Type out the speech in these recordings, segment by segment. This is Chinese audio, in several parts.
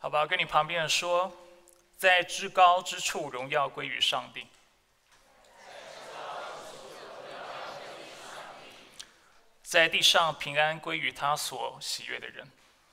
好吧，跟你旁边人说，在至高之处荣耀归于上帝。在地上平安归于他所喜悦的人。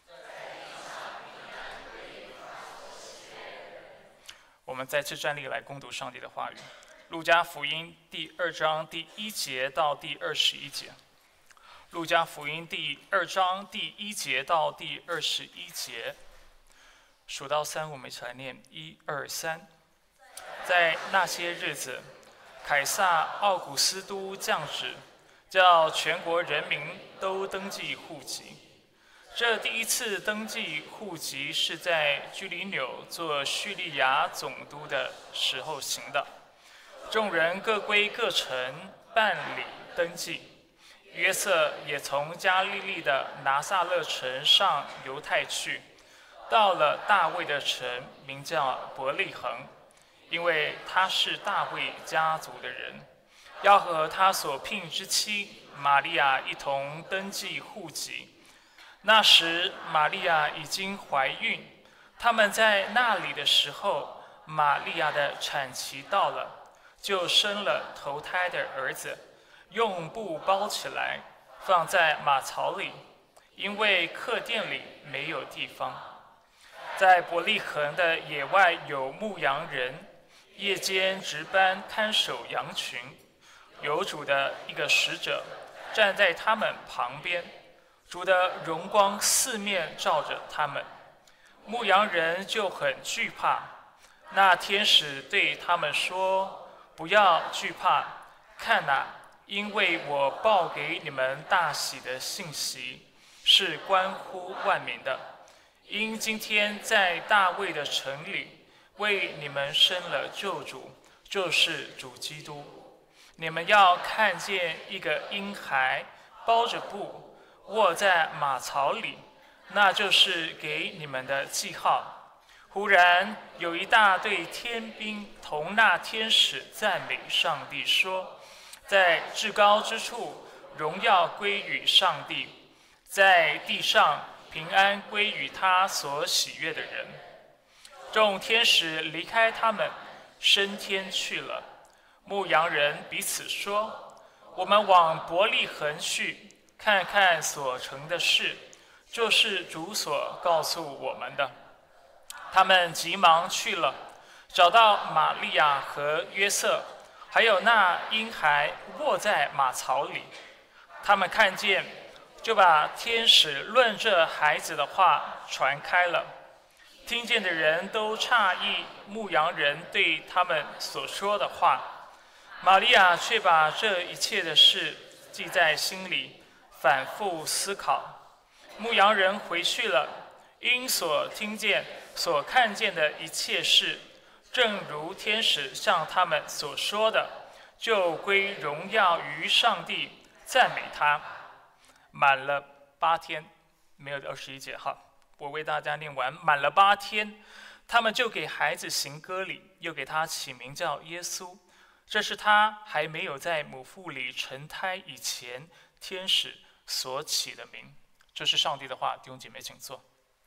我们再次站立来攻读上帝的话语。路加福音第2章第1节到第21节。路加福音第2章第1节到第21节。数到3，我们一起来念：1、2、3。在那些日子，凯撒奥古斯都降旨，叫全国人民都登记户籍。这第一次登记户籍是在居里纽做叙利亚总督的时候行的。众人各归各城办理登记。约瑟也从加利利的拿撒勒城上犹太去，到了大卫的城，名叫伯利恒，因为他是大卫家族的人，要和他所聘之妻玛利亚一同登记户籍。那时玛利亚已经怀孕，他们在那里的时候，玛利亚的产期到了，就生了头胎的儿子，用布包起来，放在马槽里，因为客店里没有地方。在伯利恒的野外有牧羊人，夜间值班看守羊群，有主的一个使者站在他们旁边，主的荣光四面照着他们，牧羊人就很惧怕。那天使对他们说：“不要惧怕，看哪，因为我报给你们大喜的信息，是关乎万民的。因今天在大卫的城里，为你们生了救主，就是主基督。你们要看见一个婴孩包着布，卧在马槽里，那就是给你们的记号。”忽然有一大队天兵同那天使赞美上帝，说：“在至高之处荣耀归于上帝，在地上平安归于他所喜悦的人。”众天使离开他们，升天去了。牧羊人彼此说：“我们往伯利恒去，看看所成的事，就是主所告诉我们的。”他们急忙去了，找到玛利亚和约瑟，还有那婴孩卧在马槽里。他们看见，就把天使论这孩子的话传开了。听见的人都诧异牧羊人对他们所说的话。玛利亚却把这一切的事记在心里，反复思考。牧羊人回去了，因所听见、所看见的一切事，正如天使向他们所说的，就归荣耀于上帝，赞美他。满了8天，没有21节哈，我为大家念完。满了8天，他们就给孩子行割礼，又给他起名叫耶稣。这是他还没有在母腹里成胎以前，天使所起的名。这是上帝的话，弟兄姐妹请坐。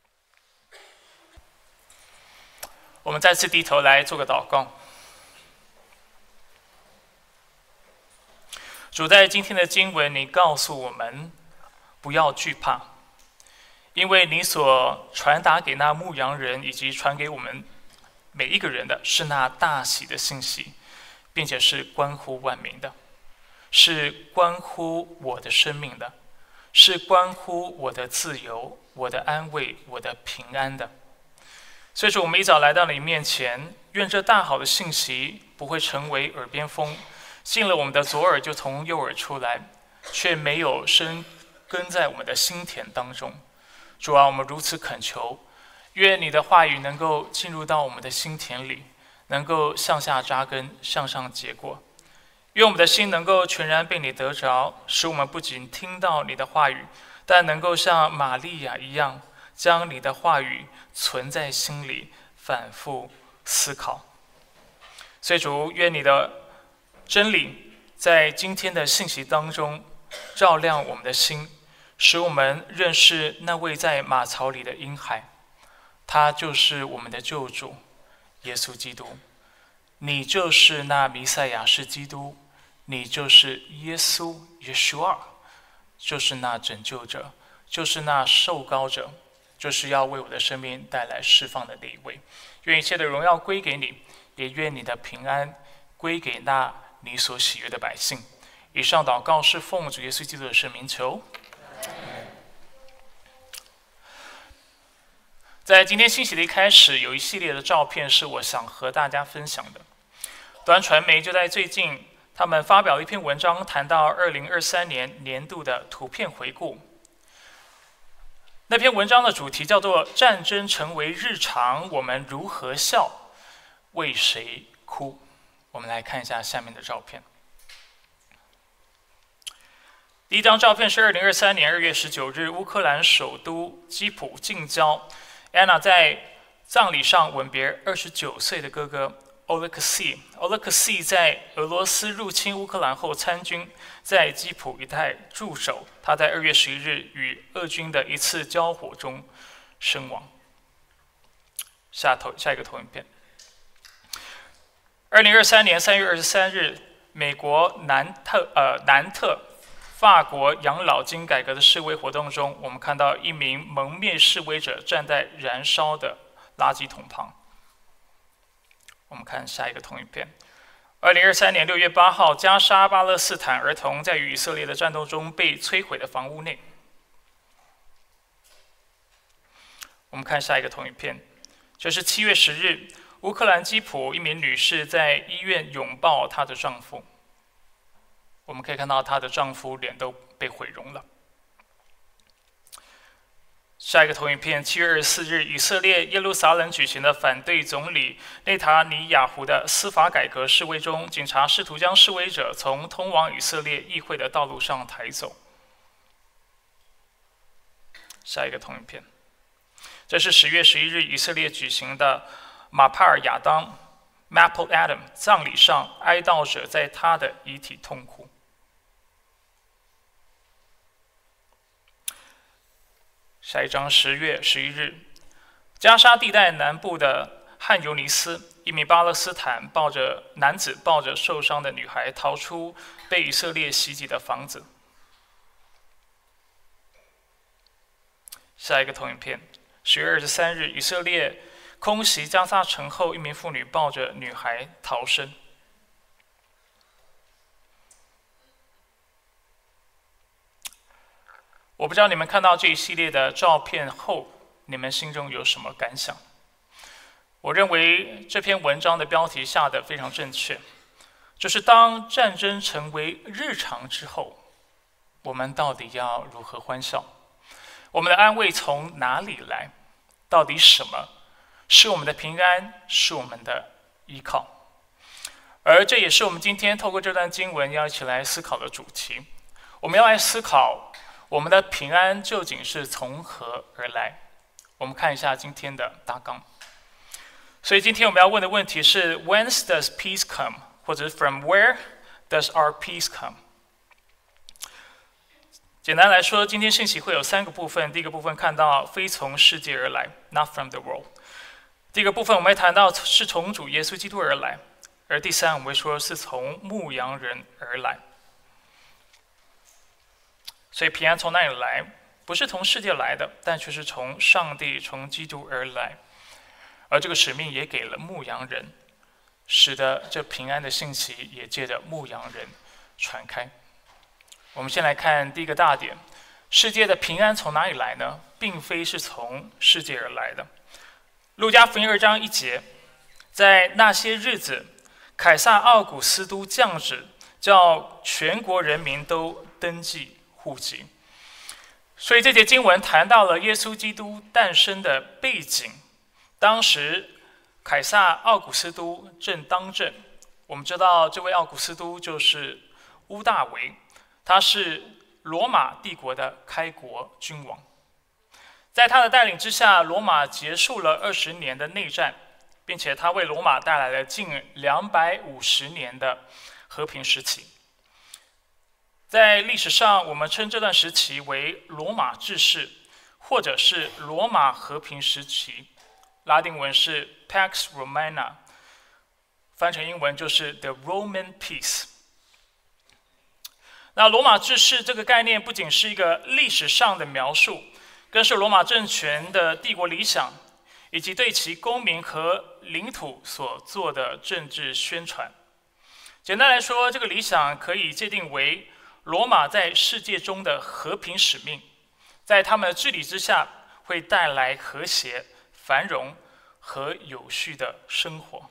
我们再次低头来做个祷告。主，在今天的经文，你告诉我们不要惧怕，因为你所传达给那牧羊人以及传给我们每一个人的是那大喜的信息，并且是关乎万民的，是关乎我的生命的，是关乎我的自由、我的安慰、我的平安的。所以说，我们一早来到你面前，愿这大好的信息不会成为耳边风，进了我们的左耳就从右耳出来，却没有生根在我们的心田当中。主啊，我们如此恳求，愿你的话语能够进入到我们的心田里，能够向下扎根，向上结果。愿我们的心能够全然被你得着，使我们不仅听到你的话语，但能够像玛利亚一样，将你的话语存在心里，反复思考。所以主，愿你的真理在今天的信息当中照亮我们的心，使我们认识那位在马槽里的婴孩。 他就是我们的救主耶稣基督。你就是那弥赛亚是基督，你就是耶稣 Yeshua， 就是那拯救者，就是那受膏者，就是要为我的生命带来释放的那一位。愿一切的荣耀归给你，也愿你的平安归给那你所喜悦的百姓。以上祷告是奉主耶稣基督的圣名求。在今天信息的一开始，有一系列的照片是我想和大家分享的。短传媒就在最近，他们发表了一篇文章，谈到2023年年度的图片回顾。那篇文章的主题叫做“战争成为日常，我们如何笑，为谁哭”。我们来看一下下面的照片。第一张照片是2023年2月19日，乌克兰首都基辅近郊，安娜在葬礼上吻别29岁的哥哥Oleksiy 在俄罗斯入侵乌克兰后参军，在基辅一带驻守。他在2月11日与俄军的一次交火中身亡。下一个投影片。2023年3月23日，美国南特法国养老金改革的示威活动中，我们看到一名蒙面示威者站在燃烧的垃圾桶旁。我们看下一个投影片。2023年6月8号，加沙巴勒斯坦儿童在与以色列的战斗中被摧毁的房屋内。我们看下一个投影片。这是7月10日，乌克兰基辅一名女士在医院拥抱她的丈夫。我们可以看到她的丈夫脸都被毁容了。下一个投影片，7月24日，以色列耶路撒冷举行的反对总理内塔尼亚胡的司法改革示威中，警察试图将示威者从通往以色列议会的道路上抬走。下一个投影片，这是10月11日，以色列举行的马帕尔亚当 Mappel Adam 葬礼上，哀悼者在他的遗体痛哭。下一张，10月11日，加沙地带南部的汉尤尼斯，一名巴勒斯坦男子抱着受伤的女孩逃出被以色列袭击的房子。下一个投影片，10月23日，以色列空袭加沙城后，一名妇女抱着女孩逃生。我不知道你们看到这一系列的照片后，你们心中有什么感想？我认为这篇文章的标题下得非常正确，就是当战争成为日常之后，我们到底要如何欢笑？我们的安慰从哪里来？到底什么是我们的平安，是我们的依靠？而这也是我们今天透过这段经文要一起来思考的主题。我们要来思考我们的平安究竟是从何而来？我们看一下今天的大纲。所以今天我们要问的问题是 When does peace come？ 或者 From where does our peace come？ 简单来说，今天信息会有3个部分。第一个部分看到非从世界而来 Not from the world。 第二个部分我们会谈到是从主耶稣基督而来，而第3我们会说是从牧羊人而来。所以平安从哪里来？不是从世界来的，但却是从上帝、从基督而来。而这个使命也给了牧羊人，使得这平安的信息也借着牧羊人传开。我们先来看第一个大点：世界的平安从哪里来呢？并非是从世界而来的。路加福音2章1节，在那些日子，凯撒奥古斯都降旨，叫全国人民都登记户籍。所以这节经文谈到了耶稣基督诞生的背景。当时凯撒奥古斯都正当政，我们知道这位奥古斯都就是屋大维，他是罗马帝国的开国君王。在他的带领之下，罗马结束了20年的内战，并且他为罗马带来了近250年的和平时期。在历史上，我们称这段时期为罗马治世，或者是罗马和平时期， 拉丁文是 Pax Romana， 翻成英文就是 The Roman Peace。那罗马治世这个概念不仅是一个历史上的描述，更是罗马政权的帝国理想，以及对其公民和领土所做的政治宣传。简单来说，这个理想可以界定为罗马在世界中的和平使命，在他们的治理之下，会带来和谐、繁荣和有序的生活。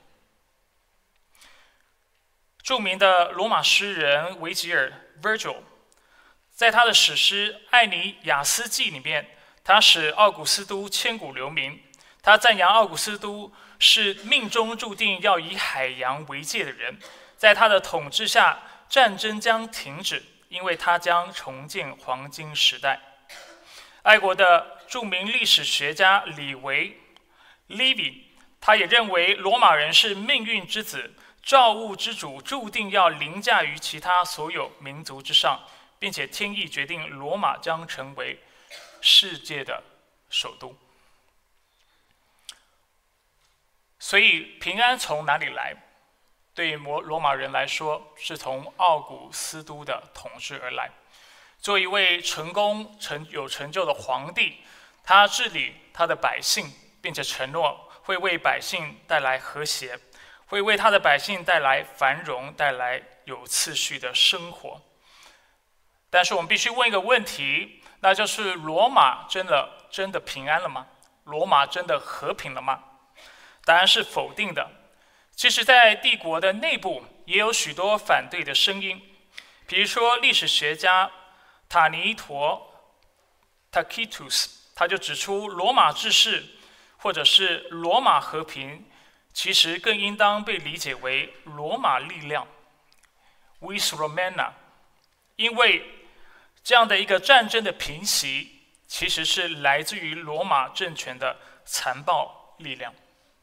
著名的罗马诗人维吉尔 （Virgil） 在他的史诗《艾尼亚斯纪》里面，他使奥古斯都千古留名。他赞扬奥古斯都是命中注定要以海洋为界的人，在他的统治下，战争将停止，因为他将重建黄金时代。爱国的著名历史学家李维 （Livy） 他也认为罗马人是命运之子。造物之主注定要凌驾于其他所有民族之上，并且天意决定罗马将成为世界的首都。所以平安从哪里来？对罗马人来说，是从奥古斯都的统治而来。作为一位有成就的皇帝，他治理他的百姓，并且承诺会为百姓带来和谐，会为他的百姓带来繁荣，带来有次序的生活。但是我们必须问一个问题，那就是罗马真的平安了吗？罗马真的和平了吗？答案是否定的。其实在帝国的内部也有许多反对的声音，比如说历史学家塔尼陀 Tacitus 他就指出，罗马治世或者是罗马和平，其实更应当被理解为罗马力量 Vis Romana， 因为这样的一个战争的平息，其实是来自于罗马政权的残暴力量。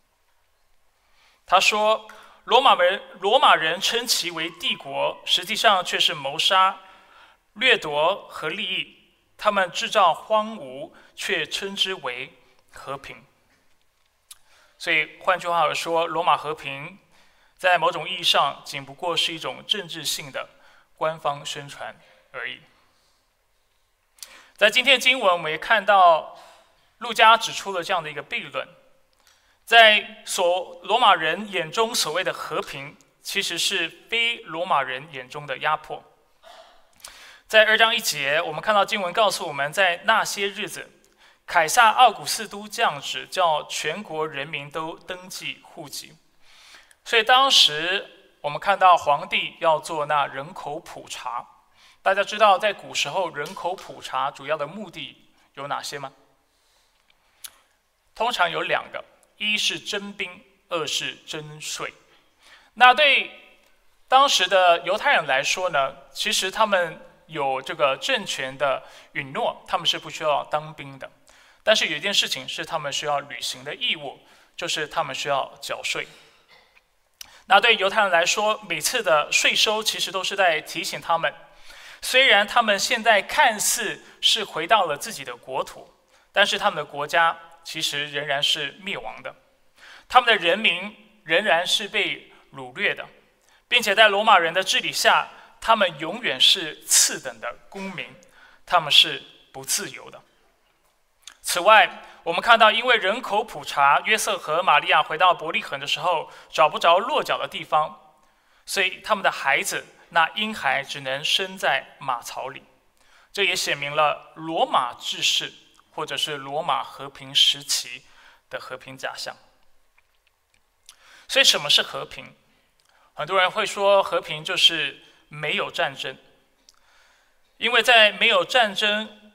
他说，罗马人称其为帝国，实际上却是谋杀、掠夺和利益。他们制造荒芜，却称之为和平。所以换句话来说，罗马和平在某种意义上仅不过是一种政治性的官方宣传而已。在今天的经文，我们也看到路加指出了这样的一个悖论，在罗马人眼中所谓的和平，其实是非罗马人眼中的压迫。在2章1节，我们看到经文告诉我们，在那些日子，凯撒奥古斯都降旨，叫全国人民都登记户籍。所以当时我们看到皇帝要做那人口普查。大家知道在古时候人口普查主要的目的有哪些吗？通常有2个，一是征兵，二是征税。那对当时的犹太人来说呢，其实他们有这个政权的允诺，他们是不需要当兵的。但是有一件事情是他们需要履行的义务，就是他们需要缴税。那对犹太人来说，每次的税收其实都是在提醒他们，虽然他们现在看似是回到了自己的国土，但是他们的国家其实仍然是灭亡的，他们的人民仍然是被掳掠的，并且在罗马人的治理下，他们永远是次等的公民，他们是不自由的。此外，我们看到因为人口普查，约瑟和玛利亚回到伯利恒的时候找不着落脚的地方，所以他们的孩子那婴孩只能生在马槽里。这也显明了罗马治世或者是罗马和平时期的和平假象。所以什么是和平？很多人会说和平就是没有战争，因为在没有战争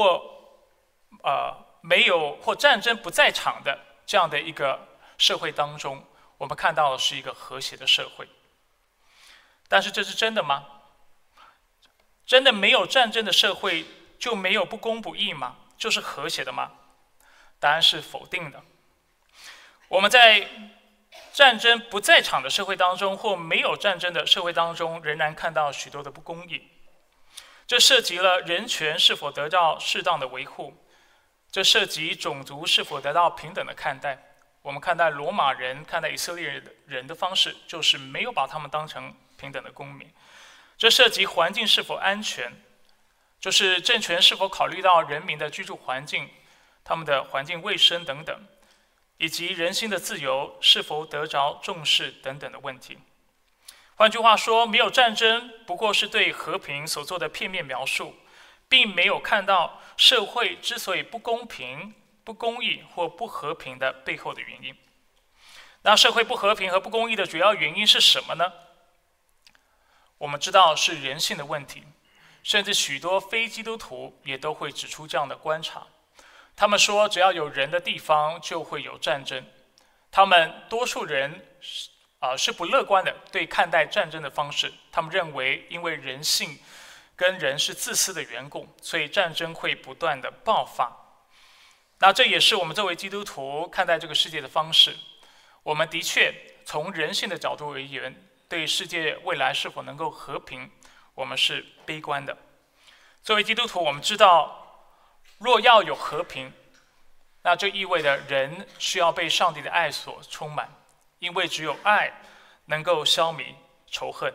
或战争不在场的这样的一个社会当中，我们看到的是一个和谐的社会。但是这是真的吗？真的没有战争的社会就没有不公不义吗？就是和谐的吗？答案是否定的。我们在战争不在场的社会当中，或没有战争的社会当中，仍然看到许多的不公义。这涉及了人权是否得到适当的维护，这涉及种族是否得到平等的看待， 我们看待罗马人、看待以色列人的方式，就是没有把他们当成平等的公民。这涉及环境是否安全，就是政权是否考虑到人民的居住环境、他们的环境卫生等等，以及人心的自由是否得着重视等等的问题。换句话说，没有战争不过是对和平所做的片面描述，并没有看到社会之所以不公平、不公义或不和平的背后的原因。那社会不和平和不公义的主要原因是什么呢？我们知道是人性的问题，甚至许多非基督徒也都会指出这样的观察。他们说，只要有人的地方就会有战争。他们多数人是不乐观的对看待战争的方式。他们认为，因为人性跟人是自私的缘故，所以战争会不断的爆发。那这也是我们作为基督徒看待这个世界的方式。我们的确从人性的角度而言，对世界未来是否能够和平，我们是悲观的。作为基督徒，我们知道，若要有和平，那这意味着人需要被上帝的爱所充满，因为只有爱能够消弭仇恨。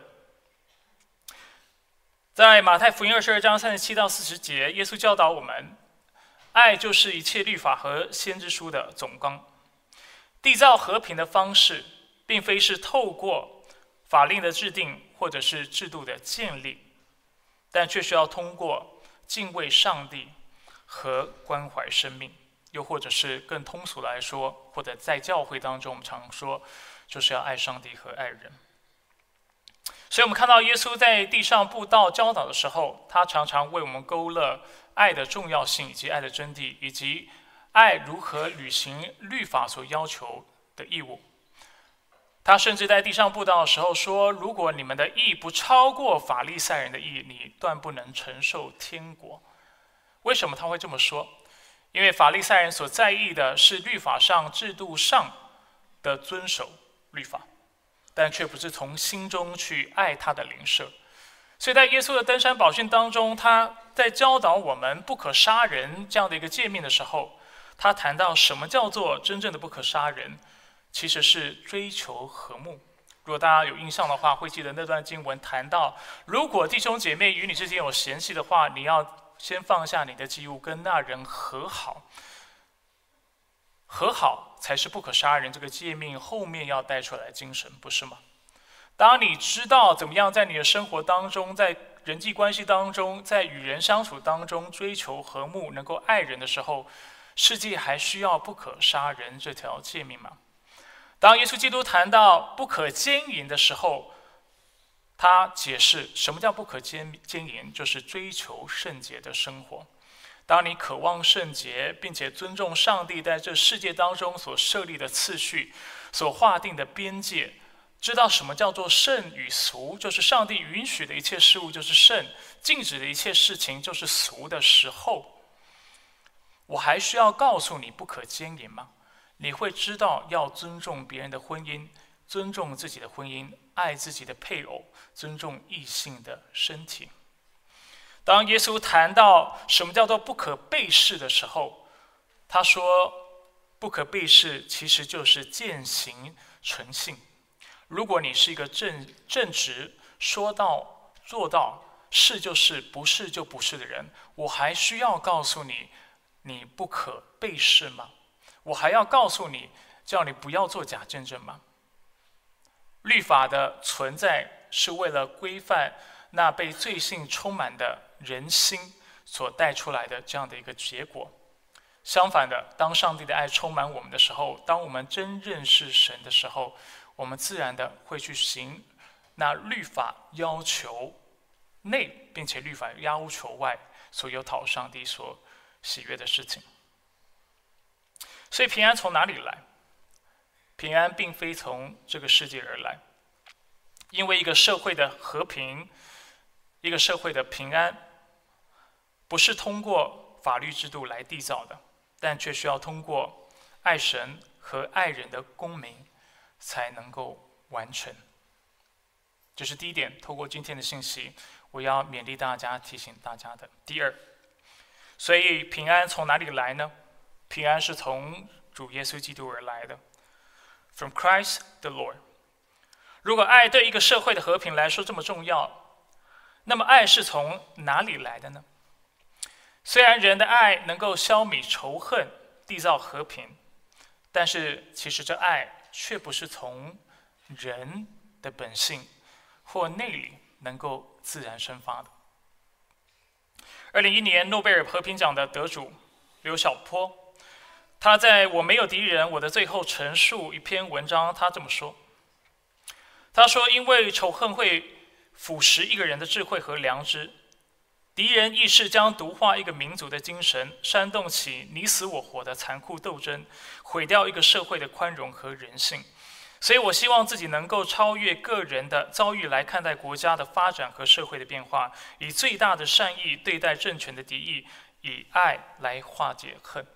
在马太福音22章37到40节，耶稣教导我们，爱就是一切律法和先知书的总纲。缔造和平的方式，并非是透过法令的制定或者是制度的建立，但却需要通过敬畏上帝和关怀生命，又或者是更通俗来说，或者在教会当中我们常说，就是要爱上帝和爱人。所以我们看到耶稣在地上布道教导的时候，他常常为我们勾勒爱的重要性，以及爱的真谛，以及爱如何履行律法所要求的义务。他甚至在地上布道的时候说，如果你们的义不超过法利赛人的义，你断不能承受天国。为什么他会这么说？因为法利赛人所在意的是律法上、制度上的遵守律法，但却不是从心中去爱他的邻舍。所以在耶稣的登山宝训当中，他在教导我们不可杀人这样的一个诫命的时候，他谈到什么叫做真正的不可杀人，其实是追求和睦。如果大家有印象的话，会记得那段经文谈到，如果弟兄姐妹与你之间有嫌隙的话，你要先放下你的祭物，跟那人和好。和好才是不可杀人这个诫命后面要带出来的精神，不是吗？当你知道怎么样在你的生活当中，在人际关系当中，在与人相处当中追求和睦，能够爱人的时候，世界还需要不可杀人这条诫命吗？当耶稣基督谈到不可奸淫的时候，他解释什么叫不可奸淫，就是追求圣洁的生活。当你渴望圣洁，并且尊重上帝在这世界当中所设立的次序、所划定的边界，知道什么叫做圣与俗，就是上帝允许的一切事物就是圣，禁止的一切事情就是俗的时候，我还需要告诉你不可奸淫吗？你会知道要尊重别人的婚姻，尊重自己的婚姻，爱自己的配偶，尊重异性的身体。当耶稣谈到什么叫做不可背誓的时候，他说不可背誓其实就是践行诚信。如果你是一个正直、说到做到、是就是、不是就不是的人，我还需要告诉你，你不可背誓吗？我还要告诉你，叫你不要做假见证吗？律法的存在是为了规范那被罪性充满的人心所带出来的这样的一个结果。相反的，当上帝的爱充满我们的时候，当我们真认识神的时候，我们自然的会去行那律法要求内，并且律法要求外所有讨上帝所喜悦的事情。所以平安从哪里来？平安并非从这个世界而来，因为一个社会的和平，一个社会的平安，不是通过法律制度来缔造的，但却需要通过爱神和爱人的公民才能够完成。这是第一点，透过今天的信息，我要勉励大家、提醒大家的。第二，所以平安从哪里来呢？平安是从主耶稣基督而来的。 from Christ the Lord。如果爱对一个社会的和平来说这么重要，那么爱是从哪里来的呢？虽然人的爱能够消弭仇恨，缔造和平，但是其实这爱却不是从人的本性或内里能够自然生发的。2010年诺贝尔和平奖的得主刘晓波，他在我没有敌人，我的最后陈述一篇文章，他这么说。他说，因为仇恨会腐蚀一个人的智慧和良知，敌人意识将毒化一个民族的精神，煽动起你死我活的残酷斗争，毁掉一个社会的宽容和人性。所以我希望自己能够超越个人的遭遇来看待国家的发展和社会的变化，以最大的善意对待政权的敌意，以爱来化解恨。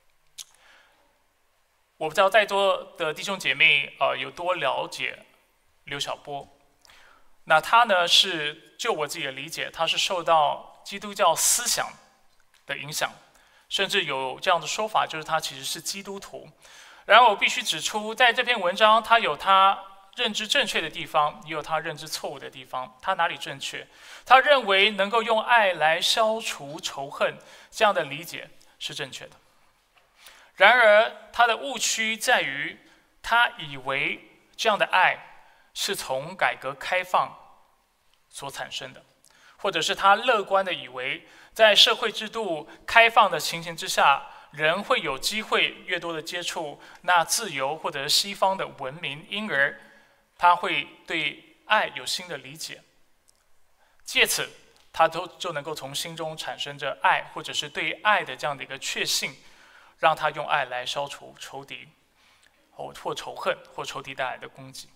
我不知道在座的弟兄姐妹有多了解刘晓波。那他呢是就我自己的理解，他是受到基督教思想的影响，甚至有这样的说法，就是他其实是基督徒。然而我必须指出，在这篇文章他有他认知正确的地方，也有他认知错误的地方。他哪里正确？他认为能够用爱来消除仇恨，这样的理解是正确的。然而他的误区在于，他以为这样的爱是从改革开放所产生的，或者是他乐观的以为，在社会制度开放的情形之下，人会有机会越多的接触那自由或者是西方的文明，因而他会对爱有新的理解，借此他就能够从心中产生着爱，或者是对爱的这样的一个确信，让他用爱来消除仇敌或仇恨或仇敌带来的攻击。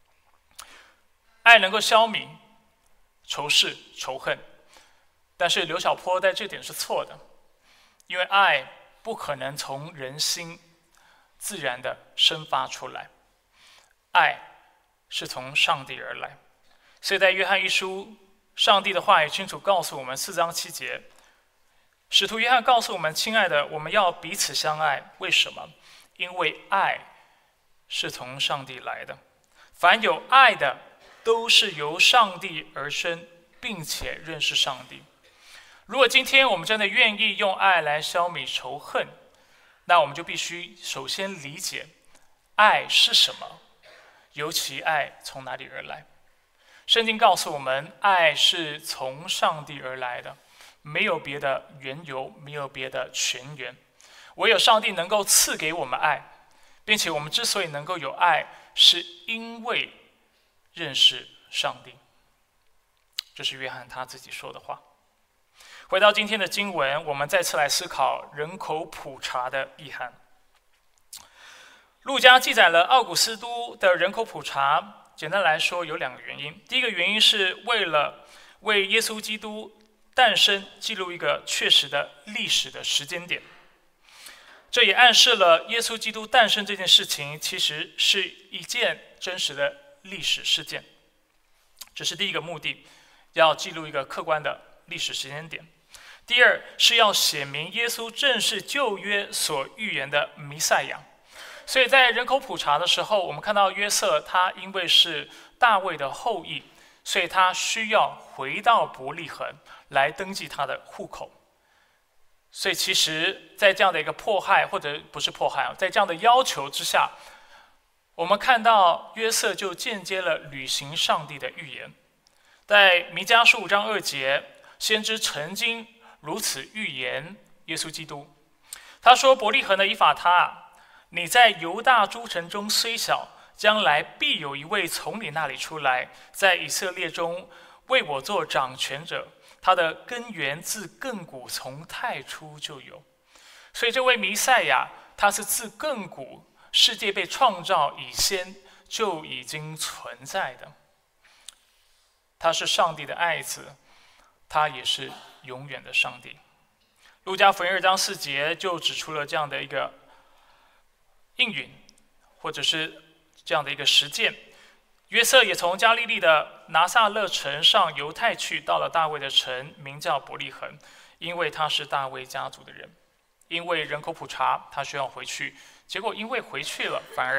爱能够消弭仇视仇恨，但是刘晓波在这点是错的，因为爱不可能从人心自然的生发出来，爱是从上帝而来。所以在约翰一书，上帝的话语清楚告诉我们4章7节，使徒约翰告诉我们，亲爱的，我们要彼此相爱。为什么？因为爱是从上帝来的，凡有爱的都是由上帝而生，并且认识上帝。如果今天我们真的愿意用爱来消弭仇恨，那我们就必须首先理解爱是什么，尤其爱从哪里而来。圣经告诉我们，爱是从上帝而来的，没有别的缘由，没有别的泉源，唯有上帝能够赐给我们爱，并且我们之所以能够有爱，是因为认识上帝。这是约翰他自己说的话。回到今天的经文，我们再次来思考人口普查的意涵。路加记载了奥古斯都的人口普查，简单来说有2个原因。第一个原因是为了为耶稣基督诞生记录一个确实的历史的时间点，这也暗示了耶稣基督诞生这件事情其实是一件真实的历史事件。这是第一个目的，要记录一个客观的历史时间点。第二是要写明耶稣正是旧约所预言的弥赛亚。所以在人口普查的时候，我们看到约瑟他因为是大卫的后裔，所以他需要回到伯利恒来登记他的户口。所以其实在这样的一个迫害，或者不是迫害，在这样的要求之下，我们看到约瑟就间接了履行上帝的预言。在弥迦书5章2节，先知曾经如此预言耶稣基督。他说，伯利恒的以法他，你在犹大诸城中虽小，将来必有一位从你那里出来，在以色列中为我做掌权者，他的根源自亘古从太初就有。所以这位弥赛亚，他是自亘古世界被创造以先就已经存在的，他是上帝的爱子，他也是永远的上帝。路加福音2章4节就指出了这样的一个应允，或者是这样的一个实践。约瑟也从加利利的拿撒勒城上犹太去，到了大卫的城，名叫伯利恒，因为他是大卫家族的人。因为人口普查，他需要回去，结果因为回去了，反而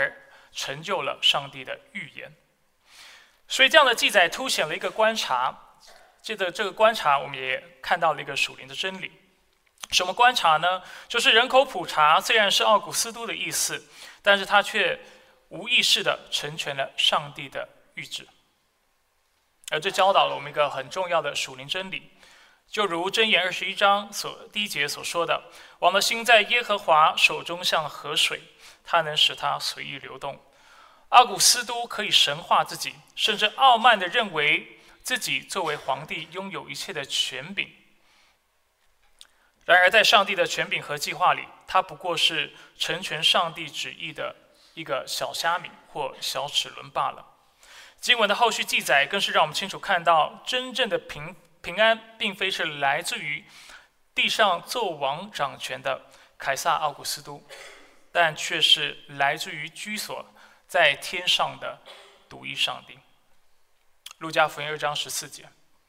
成就了上帝的预言。所以这样的记载凸显了一个观察，借着这个观察，我们也看到了一个属灵的真理。什么观察呢？就是人口普查虽然是奥古斯都的意思，但是他却无意识地成全了上帝的预旨。而这教导了我们一个很重要的属灵真理，就如箴言21章第1节所说的：“王的心在耶和华手中像河水，他能使它随意流动。”奥古斯都可以神化自己，甚至傲慢地认为自己作为皇帝拥有一切的权柄。然而在上帝的权柄和计划里，他不过是成全上帝旨意的一个小虾米或小齿轮罢了。经文的后续记载更是让我们清楚看到，真正的平安并非是来自于地上做王掌权的凯撒奥古斯都，但却是来自于居所在天上的独一上帝。路加福音2章14节，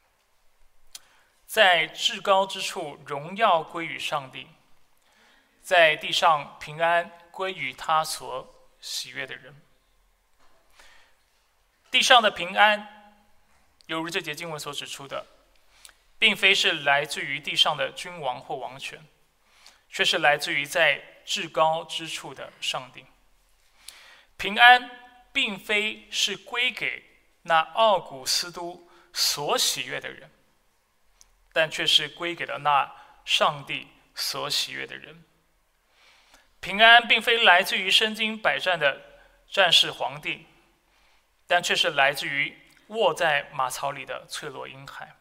在至高之处荣耀归于上帝，在地上平安归于他所喜悦的人。地上的平安，犹如这节经文所指出的，并非是来自于地上的君王或王权，却是来自于在至高之处的上帝。平安并非是归给那奥古斯都所喜悦的人，但却是归给了那上帝所喜悦的人。平安并非来自于身经百战的战士皇帝，但却是来自于卧在马槽里的脆弱婴孩。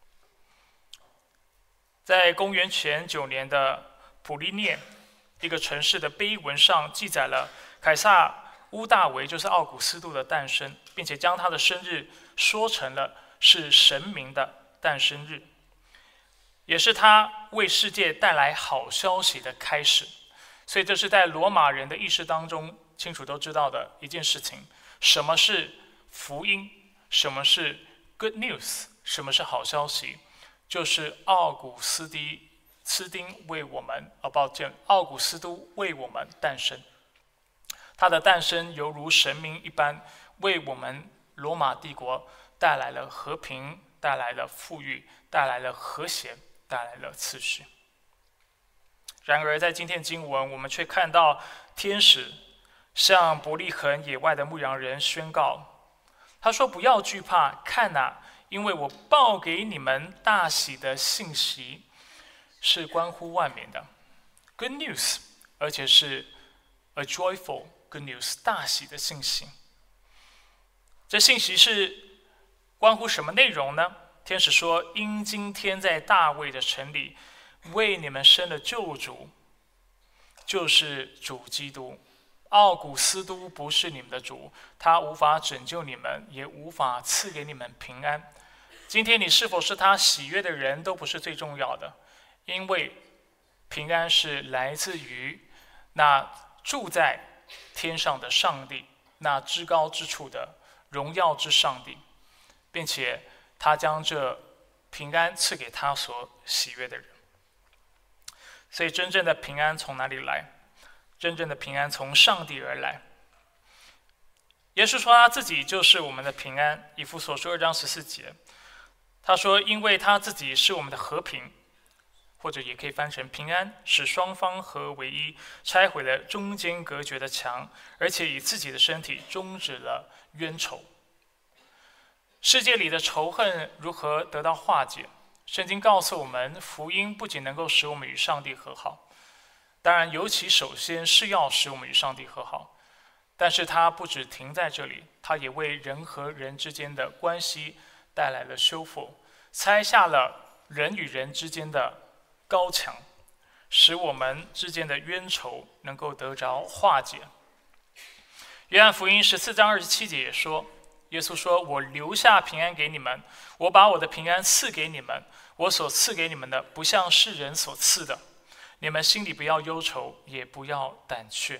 在公元前9年的普利涅一个城市的碑文上记载了凯撒乌大维，就是奥古斯都的诞生，并且将他的生日说成了是神明的诞生日，也是他为世界带来好消息的开始。所以这是在罗马人的意识当中清楚都知道的一件事情。什么是福音？什么是 good news？ 什么是好消息？就是奥古斯丁为我们，奥古斯都为我们诞生。他的诞生犹如神明一般，为我们罗马帝国带来了和平，带来了富裕，带来了和谐，带来了次序。然而在今天经文，我们却看到天使向伯利恒野外的牧羊人宣告，他说：“不要惧怕，看哪，因为我报给你们大喜的信息，是关乎万民的 good news， 而且是 a joyful good news， 大喜的信息。”这信息是关乎什么内容呢？天使说：“因今天在大卫的城里为你们生了救主，就是主基督。奥古斯都不是你们的主，他无法拯救你们，也无法赐给你们平安。今天你是否是他喜悦的人都不是最重要的，因为平安是来自于那住在天上的上帝，那至高之处的荣耀之上帝，并且他将这平安赐给他所喜悦的人。”所以真正的平安从哪里来？真正的平安从上帝而来。耶稣说他自己就是我们的平安，以弗所书2章14节，他说：“因为他自己是我们的和平，或者也可以翻成平安，使双方合为一，拆毁了中间隔绝的墙，而且以自己的身体终止了冤仇。”世界里的仇恨如何得到化解？圣经告诉我们，福音不仅能够使我们与上帝和好，当然尤其首先是要使我们与上帝和好，但是它不只停在这里，它也为人和人之间的关系带来了修复，拆下了人与人之间的高墙，使我们之间的冤仇能够得着化解。约翰福音14章27节也说，耶稣说：“我留下平安给你们，我把我的平安赐给你们，我所赐给你们的，不像世人所赐的。你们心里不要忧愁，也不要胆怯。”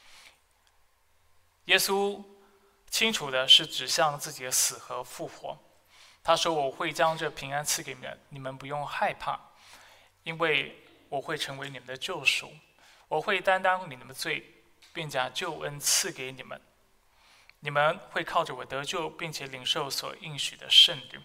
耶稣清楚的是指向自己的死和复活。他说：“我会将这平安赐给你们，你们不用害怕，因为我会成为你们的救赎，我会担当你们的罪，并将救恩赐给你们。 你们会靠着我得救，并且领受所应许的圣灵。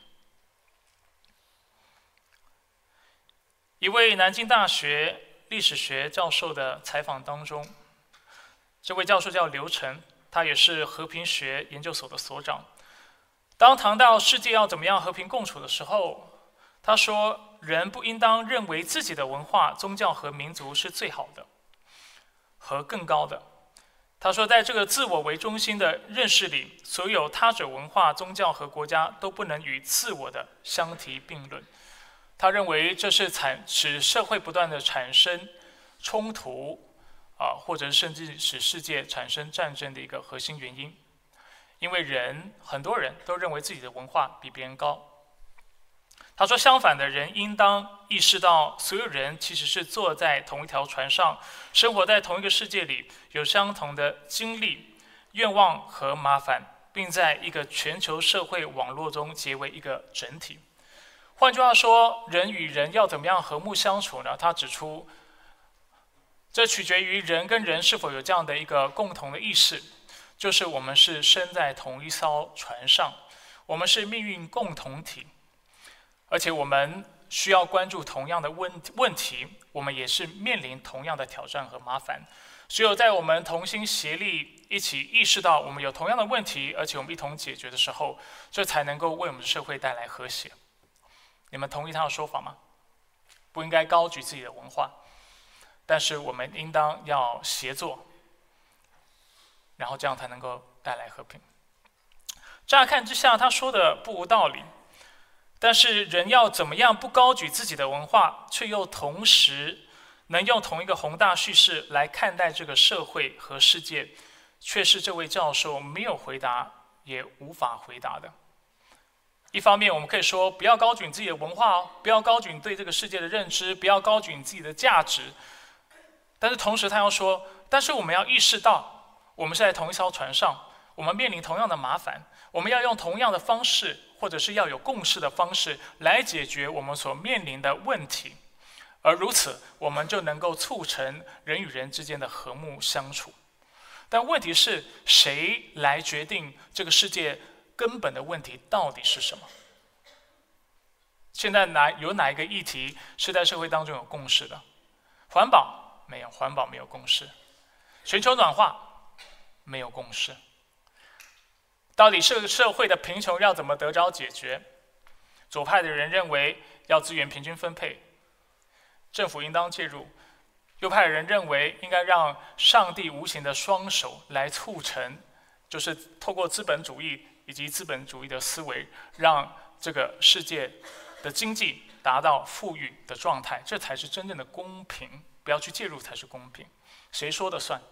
一位南京大学历史学教授的采访当中，这位教授叫刘晨，他也是和平学研究所的所长。当谈到世界要怎么样和平共处的时候，他说：人不应当认为自己的文化、宗教和民族是最好的和更高的。他说，在这个自我为中心的认识里，所有他者文化、宗教和国家都不能与自我的相提并论。他认为这是使社会不断的产生冲突或者甚至使世界产生战争的一个核心原因。因为很多人都认为自己的文化比别人高。他说，相反的，人应当意识到，所有人其实是坐在同一条船上，生活在同一个世界里，有相同的经历、愿望和麻烦，并在一个全球社会网络中结为一个整体。换句话说，人与人要怎么样和睦相处呢？他指出，这取决于人跟人是否有这样的一个共同的意识，就是我们是身在同一艘船上，我们是命运共同体。而且我们需要关注同样的问题，我们也是面临同样的挑战和麻烦。只有在我们同心协力，一起意识到我们有同样的问题，而且我们一同解决的时候，这才能够为我们的社会带来和谐。你们同意他的说法吗？不应该高举自己的文化，但是我们应当要协作，然后这样才能够带来和平。乍看之下，他说的不无道理。但是人要怎么样不高举自己的文化，却又同时能用同一个宏大叙事来看待这个社会和世界，却是这位教授没有回答也无法回答的。一方面我们可以说，不要高举你自己的文化不要高举你对这个世界的认知，不要高举你自己的价值。但是同时他要说，但是我们要意识到，我们是在同一艘船上，我们面临同样的麻烦，我们要用同样的方式，或者是要有共识的方式来解决我们所面临的问题，而如此，我们就能够促成人与人之间的和睦相处。但问题是，谁来决定这个世界根本的问题到底是什么？现在有哪一个议题是在社会当中有共识的？环保没有，环保没有共识。全球暖化没有共识。到底这个社会的贫穷要怎么得着解决？左派的人认为要资源平均分配，政府应当介入；右派的人认为应该让上帝无形的双手来促成，就是透过资本主义以及资本主义的思维，让这个世界的经济达到富裕的状态，这才是真正的公平。不要去介入才是公平，谁说的算？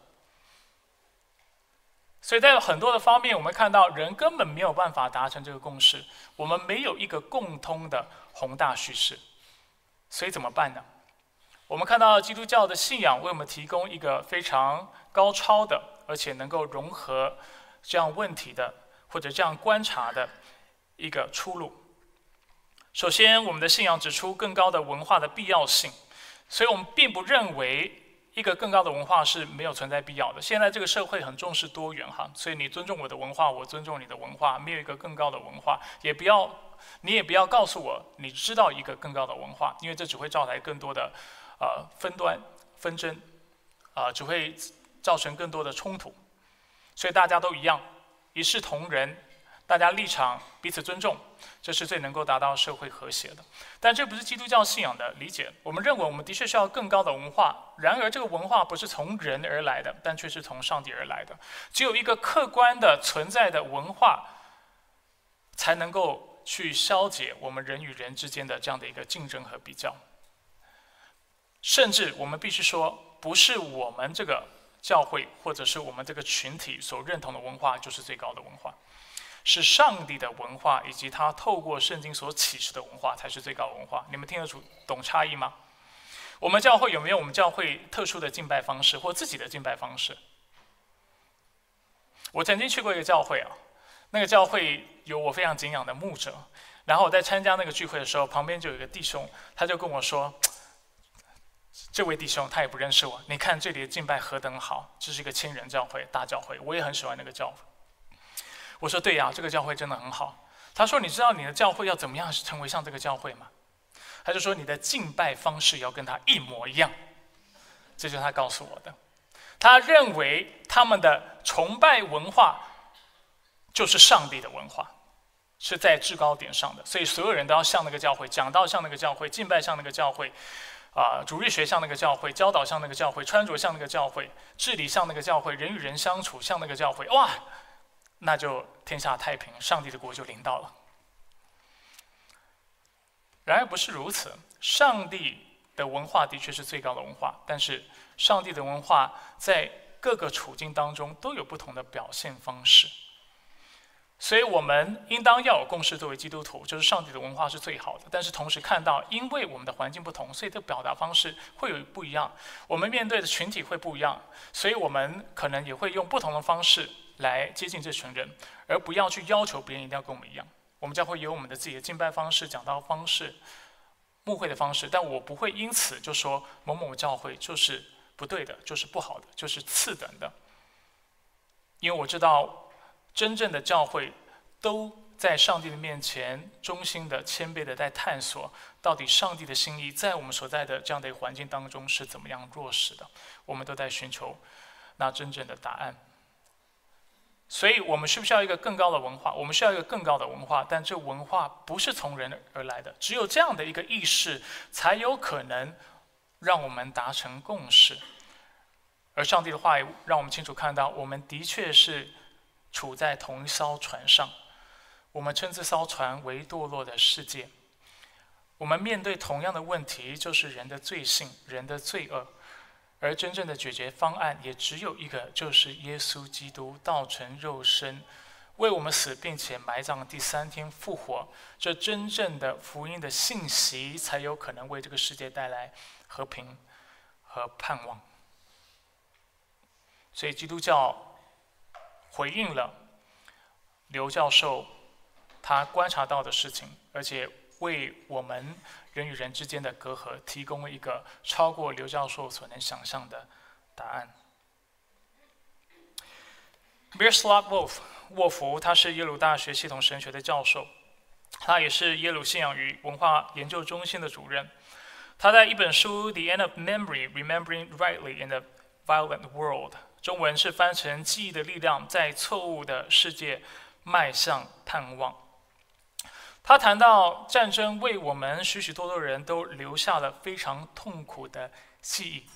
所以在很多的方面，我们看到人根本没有办法达成这个共识，我们没有一个共通的宏大叙事，所以怎么办呢？我们看到基督教的信仰为我们提供一个非常高超的，而且能够融合这样问题的或者这样观察的一个出路。首先，我们的信仰指出更高的文化的必要性，所以我们并不认为一个更高的文化是没有存在必要的。现在这个社会很重视多元所以你尊重我的文化，我尊重你的文化，没有一个更高的文化，你也不要告诉我你知道一个更高的文化，因为这只会招来更多的纷争，只会造成更多的冲突。所以大家都一样，一视同仁，大家立场彼此尊重，这是最能够达到社会和谐的。但这不是基督教信仰的理解。我们认为我们的确需要更高的文化，然而这个文化不是从人而来的，但却是从上帝而来的。只有一个客观的存在的文化，才能够去消解我们人与人之间的这样的一个竞争和比较。甚至我们必须说，不是我们这个教会或者是我们这个群体所认同的文化就是最高的文化，是上帝的文化以及他透过圣经所启示的文化才是最高的文化。你们听得懂差异吗？我们教会有没有我们教会特殊的敬拜方式或自己的敬拜方式？我曾经去过一个教会那个教会有我非常敬仰的牧者，然后我在参加那个聚会的时候，旁边就有一个弟兄，他就跟我说，这位弟兄他也不认识我，你看这里的敬拜何等好，这是一个千人教会，大教会，我也很喜欢那个教会。 我说对呀，这个教会真的很好。他说你知道你的教会要怎么样成为像这个教会吗？他就说你的敬拜方式要跟他一模一样。这就是他告诉我的。他认为他们的崇拜文化就是上帝的文化，是在制高点上的，所以所有人都要像那个教会，讲道像那个教会，敬拜像那个教会，主日学像那个教会，教导像那个教会，穿着像那个教会，治理像那个教会，人与人相处像那个教会，哇，那就天下太平，上帝的国就临到了。然而不是如此，上帝的文化的确是最高的文化，但是上帝的文化在各个处境当中都有不同的表现方式。所以我们应当要有共识，作为基督徒，就是上帝的文化是最好的。但是同时看到，因为我们的环境不同，所以这表达方式会有不一样，我们面对的群体会不一样，所以我们可能也会用不同的方式来接近这群人，而不要去要求别人一定要跟我们一样。我们将会有我们的自己的敬拜方式、讲道方式、牧会的方式，但我不会因此就说某某教会就是不对的，就是不好的，就是次等的，因为我知道。真正的教会都在上帝的面前衷心的谦卑的在探索到底上帝的心意在我们所在的这样的一个环境当中是怎么样落实的，我们都在寻求那真正的答案。所以我们需不需要一个更高的文化？我们需要一个更高的文化，但这文化不是从人而来的，只有这样的一个意识才有可能让我们达成共识。而上帝的话语让我们清楚看到，我们的确是处在同一艘船上，我们称这艘船为堕落的世界。我们面对同样的问题，就是人的罪性、人的罪恶，而真正的解决方案也只有一个，就是耶稣基督道成肉身，为我们死，并且埋葬，第3天复活。这真正的福音的信息，才有可能为这个世界带来和平和盼望。所以基督教回应了刘教授他观察到的事情，而且为我们人与人之间的隔阂提供了一个超过刘教授所能想象的答案。Miroslav 沃夫，他是耶鲁大学系统神学的教授，他也是耶鲁信仰与文化研究中心的主任。他在一本书《The End of Memory: Remembering Rightly in a Violent World》中文是翻成记忆的力量，在错误的世界迈向盼望。他谈到战争为我们许许多多人都留下了非常痛苦的记忆。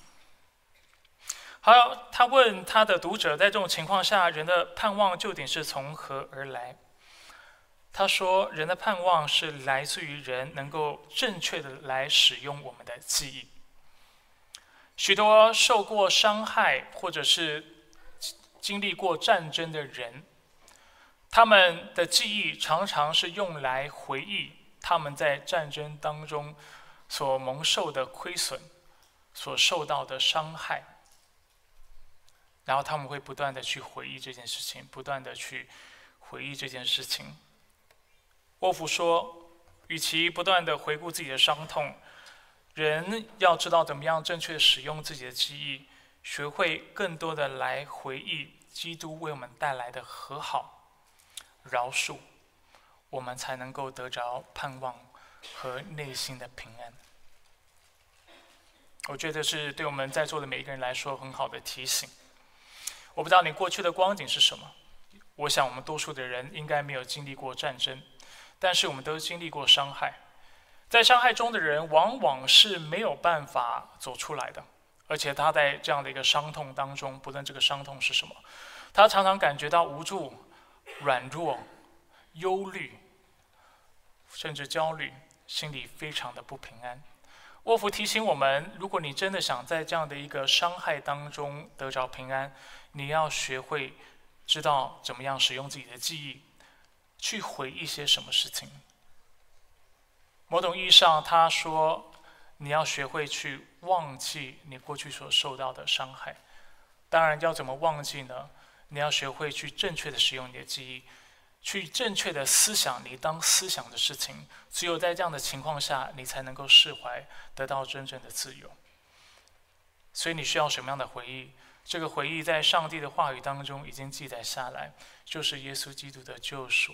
好，他问他的读者，在这种情况下，人的盼望究竟是从何而来？他说，人的盼望是来自于人能够正确的来使用我们的记忆。许多受过伤害或者是经历过战争的人，他们的记忆常常是用来回忆他们在战争当中所蒙受的亏损，所受到的伤害，然后他们会不断的去回忆这件事情，不断的去回忆这件事情。沃夫说，与其不断的回顾自己的伤痛，人要知道怎么样正确使用自己的记忆，学会更多的来回忆基督为我们带来的和好、饶恕，我们才能够得着盼望和内心的平安。我觉得是对我们在座的每一个人来说很好的提醒。我不知道你过去的光景是什么，我想我们多数的人应该没有经历过战争，但是我们都经历过伤害。在伤害中的人往往是没有办法走出来的，而且他在这样的一个伤痛当中，不论这个伤痛是什么，他常常感觉到无助、软弱、忧虑，甚至焦虑，心里非常的不平安。沃夫提醒我们，如果你真的想在这样的一个伤害当中得着平安，你要学会知道怎么样使用自己的记忆，去回忆些什么事情。某种意义上，他说，你要学会去忘记你过去所受到的伤害。当然，要怎么忘记呢？你要学会去正确的使用你的记忆，去正确的思想你当思想的事情。只有在这样的情况下，你才能够释怀，得到真正的自由。所以你需要什么样的回忆？ 这个回忆在上帝的话语当中已经记载下来，就是耶稣基督的救赎，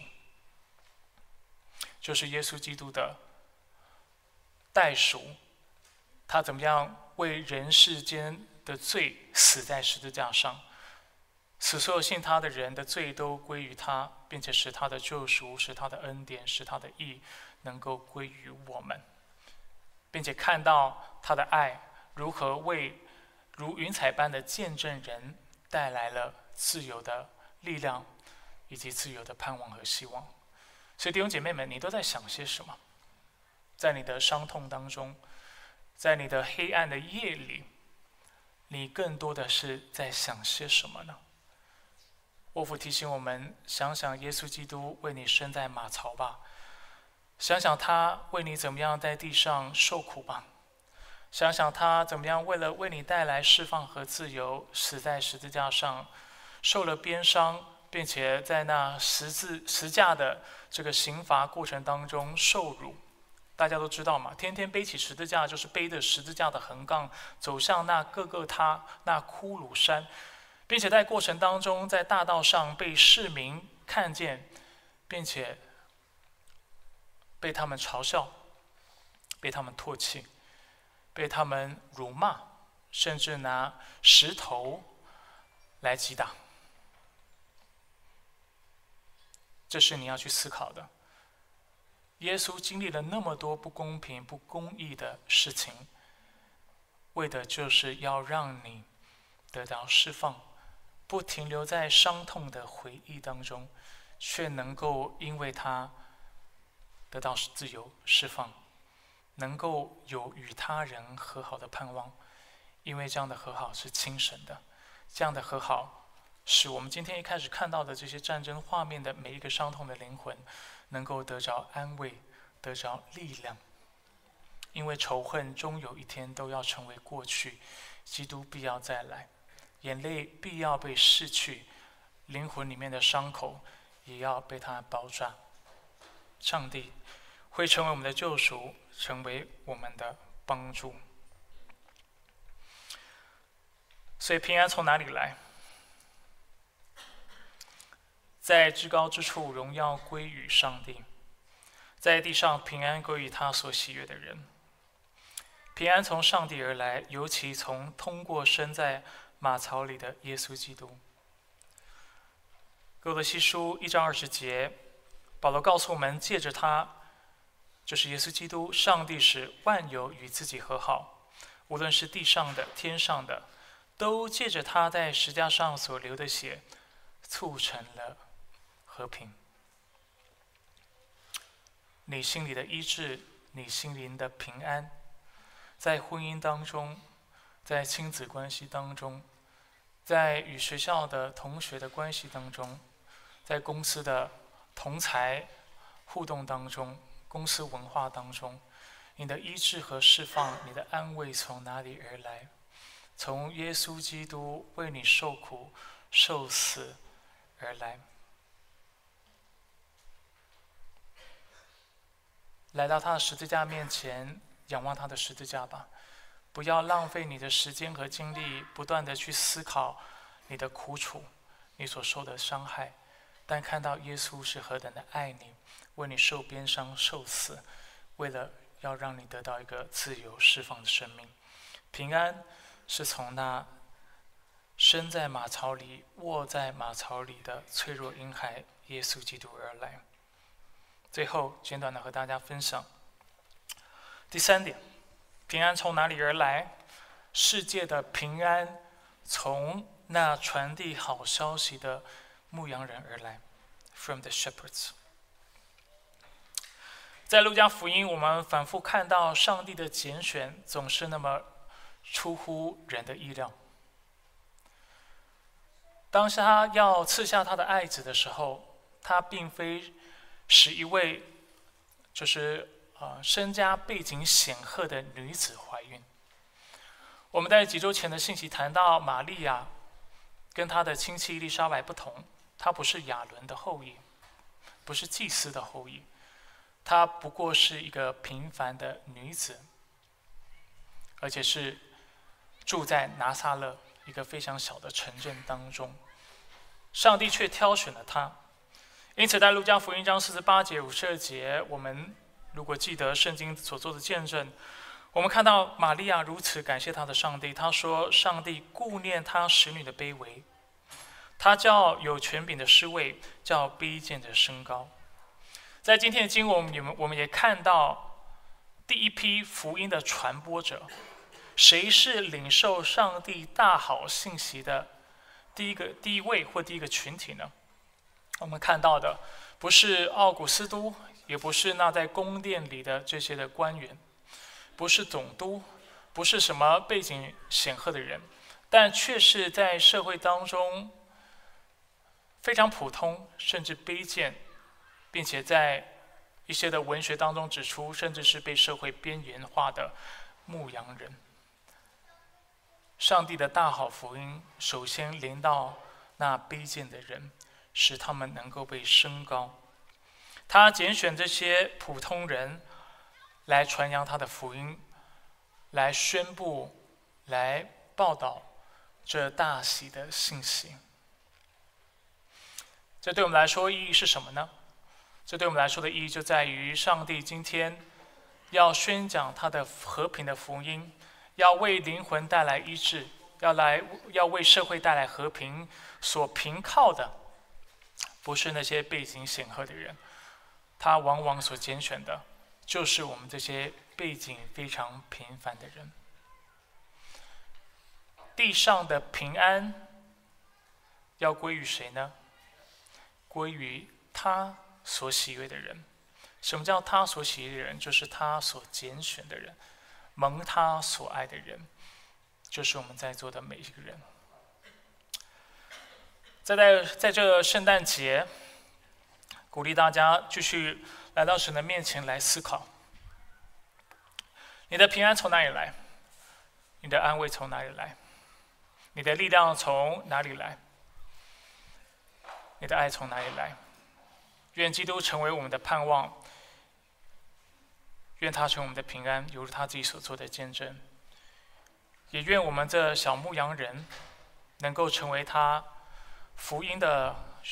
就是耶稣基督的代赎，他怎么样为人世间的罪死在十字架上，使所有信他的人的罪都归于他，并且使他的救赎，使他的恩典，使他的义能够归于我们，并且看到他的爱如何为如云彩般的见证人带来了自由的力量，以及自由的盼望和希望。所以弟兄姐妹们，你都在想些什么？在你的伤痛当中，在你的黑暗的夜里，你更多的是在想些什么呢？沃夫提醒我们，想想耶稣基督为你生在马槽吧，想想他为你怎么样在地上受苦吧，想想他怎么样为你带来释放和自由，死在十字架上，受了鞭伤，并且在那十架的这个刑罚过程当中受辱。大家都知道嘛，天天背起十字架，就是背着十字架的横杠走向那各个他那骷髅山，并且在过程当中在大道上被市民看见，并且被他们嘲笑，被他们唾弃，被他们辱骂，甚至拿石头来击打。这是你要去思考的。耶稣经历了那么多不公平、不公义的事情，为的就是要让你得到释放，不停留在伤痛的回忆当中，却能够因为他得到自由释放，能够有与他人和好的盼望，因为这样的和好是亲神的，这样的和好使我们今天一开始看到的这些战争画面的每一个伤痛的灵魂能够得着安慰，得着力量。因为仇恨终有一天都要成为过去，基督必要再来，眼泪必要被拭去，灵魂里面的伤口也要被他包扎。上帝会成为我们的救赎，成为我们的帮助。所以平安从哪里来？在至高之处，荣耀归于上帝；在地上，平安归于他所喜悦的人。平安从上帝而来，尤其从通过生在马槽里的耶稣基督。哥罗西书1章20节，保罗告诉我们，借着他，就是耶稣基督，上帝使万有与自己和好，无论是地上的、天上的，都借着他在十字架上所流的血，促成了和平。你心里的医治，你心灵的平安，在婚姻当中，在亲子关系当中，在与学校的同学的关系当中，在公司的同侪互动当中，公司文化当中，你的医治和释放，你的安慰从哪里而来？从耶稣基督为你受苦受死而来。来到他的十字架面前，仰望他的十字架吧，不要浪费你的时间和精力，不断的去思考你的苦楚，你所受的伤害，但看到耶稣是何等的爱你，为你受鞭伤受死，为了要让你得到一个自由释放的生命。平安是从那生在马槽里、卧在马槽里的脆弱婴孩耶稣基督而来。最后简短的和大家分享第3点，平安从哪里而来？世界的平安从那传递好消息的牧羊人而来 ，from the shepherds。在路加福音，我们反复看到上帝的拣选总是那么出乎人的意料。当他要赐下他的爱子的时候，他并非使一位身家背景显赫的女子怀孕。我们在几周前的信息谈到，玛利亚跟她的亲戚伊丽莎白不同，她不是亚伦的后裔，不是祭司的后裔，她不过是一个平凡的女子，而且是住在拿撒勒一个非常小的城镇当中，上帝却挑选了他。因此，在路加福音章48节、52节，我们如果记得圣经所做的见证，我们看到玛利亚如此感谢她的上帝。她说：“上帝顾念她使女的卑微，他叫有权柄的施位，叫卑贱的升高。”在今天的经文，我们也看到第一批福音的传播者，谁是领受上帝大好信息的第一位或第一个群体呢？我们看到的不是奥古斯都，也不是那在宫殿里的这些的官员，不是总督，不是什么背景显赫的人，但却是在社会当中非常普通，甚至卑贱，并且在一些的文学当中指出，甚至是被社会边缘化的牧羊人。上帝的大好福音首先临到那卑贱的人，使他们能够被升高。他拣选这些普通人来传扬他的福音，来宣布，来报道这大喜的信息。这对我们来说意义是什么呢？这对我们来说的意义就在于，上帝今天要宣讲他的和平的福音，要为灵魂带来医治，要为社会带来和平。所凭靠的不是那些背景显赫的人，他往往所拣选的就是我们这些背景非常平凡的人。地上的平安要归于谁呢？归于他所喜悦的人。什么叫他所喜悦的人？就是他所拣选的人，蒙他所爱的人，就是我们在座的每一个人。在这圣诞节，鼓励大家继续来到神的面前来思考：你的平安从哪里来？你的安慰从哪里来？你的力量从哪里来？你的爱从哪里来？愿基督成为我们的盼望，愿他成为我们的平安，犹如他自己所做的见证。也愿我们这小牧羊人能够成为他福音的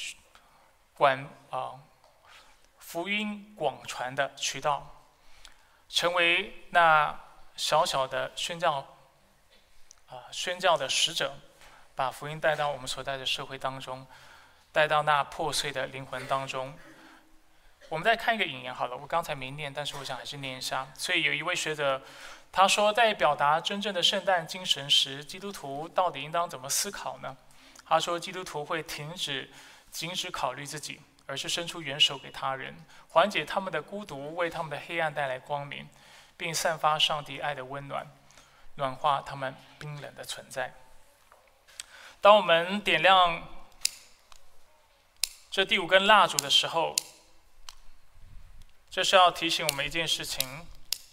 福音广传的渠道，成为那小小的宣教的使者，把福音带到我们所在的社会当中，带到那破碎的灵魂当中。我们再看一个引言好了，我刚才没念，但是我想还是念一下。所以有一位学者他说，在表达真正的圣诞精神时，基督徒到底应当怎么思考呢？他说，基督徒会仅止考虑自己，而是伸出援手给他人，缓解他们的孤独，为他们的黑暗带来光明，并散发上帝爱的温暖，暖化他们冰冷的存在。当我们点亮这第5根蜡烛的时候，这是要提醒我们一件事情，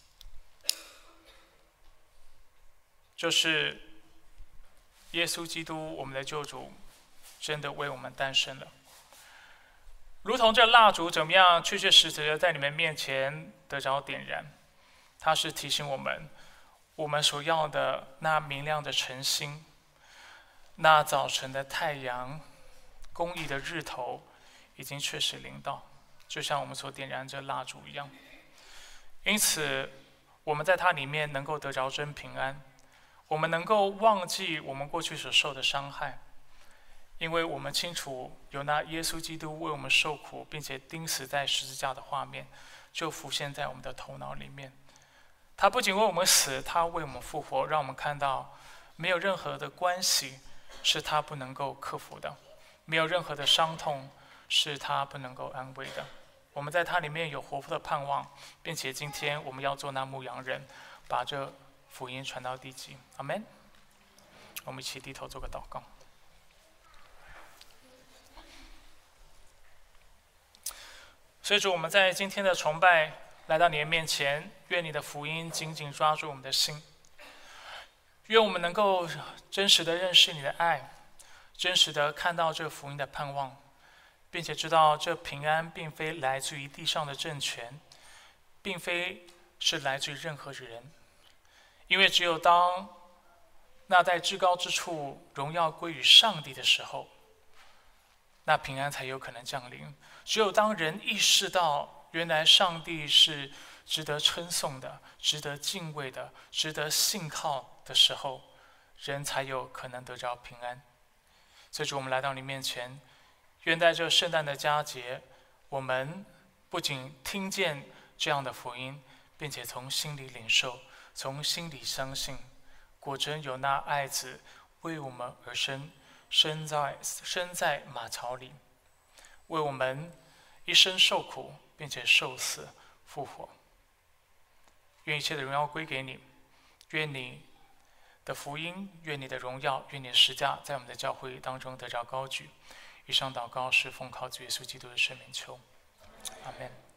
就是耶稣基督，我们的救主，真的为我们诞生了。如同这蜡烛怎么样确确实实的在你们面前得着点燃，它是提醒我们，我们所要的那明亮的晨星，那早晨的太阳，公义的日头，已经确实临到，就像我们所点燃这蜡烛一样。因此，我们在它里面能够得着真平安，我们能够忘记我们过去所受的伤害，因为我们清楚有那耶稣基督为我们受苦，并且钉死在十字架的画面，就浮现在我们的头脑里面。他不仅为我们死，他为我们复活，让我们看到没有任何的关系是他不能够克服的，没有任何的伤痛是他不能够安慰的。我们在他里面有活泼的盼望，并且今天我们要做那牧羊人，把这福音传到地极。阿们。我们一起低头做个祷告。所以主，我们在今天的崇拜来到你的面前，愿你的福音紧紧抓住我们的心，愿我们能够真实的认识你的爱，真实的看到这福音的盼望，并且知道这平安并非来自于地上的政权，并非是来自于任何人，因为只有当那在至高之处荣耀归于上帝的时候，那平安才有可能降临。只有当人意识到原来上帝是值得称颂的、值得敬畏的、值得信靠的时候，人才有可能得着平安。所以主，我们来到你面前，愿在这圣诞的佳节，我们不仅听见这样的福音，并且从心里领受，从心里相信，果真有那爱子为我们而生，生在马槽里，为我们一生受苦，并且受死复活。愿一切的荣耀归给你，愿你的福音，愿你的荣耀，愿你的十架在我们的教会当中得着高举。以上祷告是奉靠主耶稣基督的圣名求，阿们。